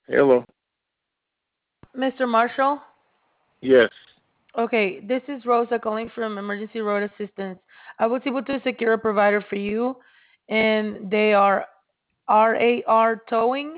Hello. Mr. Marshall? Yes. Okay, this is Rosa calling from Emergency Road Assistance. I was able to secure a provider for you, and they are RAR Towing.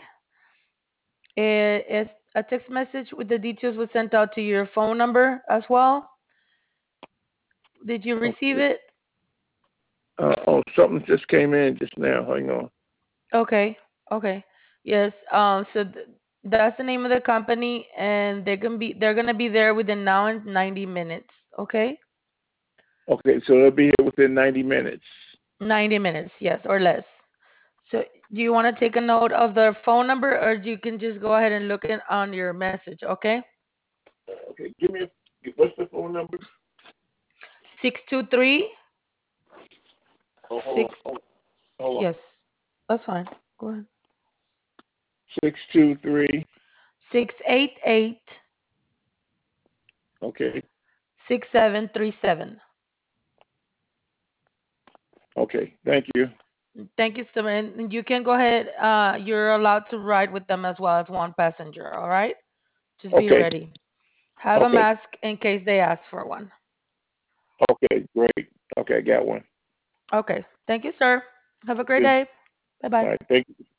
It's a text message with the details was sent out to your phone number as well. Did you receive Okay. it? Oh, something just came in just now. Hang on. Okay, okay. Yes, so that's the name of the company, and they're gonna be there within now and 90 minutes. Okay, Okay, so they'll be here within 90 minutes. 90 minutes, yes, or less. So do you want to take a note of their phone number, or you can just go ahead and look it on your message? Okay, Okay, what's the phone number? 623 Oh, hold on, six. hold on. Yes, that's fine. Go ahead. 623. 688 Okay. 6737. Okay. Thank you. Thank you, sir. And you can go ahead. You're allowed to ride with them as well as one passenger. All right. Just be Okay. ready. Have a Okay. mask in case they ask for one. Okay. Great. Okay, I got one. Okay. Thank you, sir. Have a great Okay. day. Bye All bye. right. Thank you.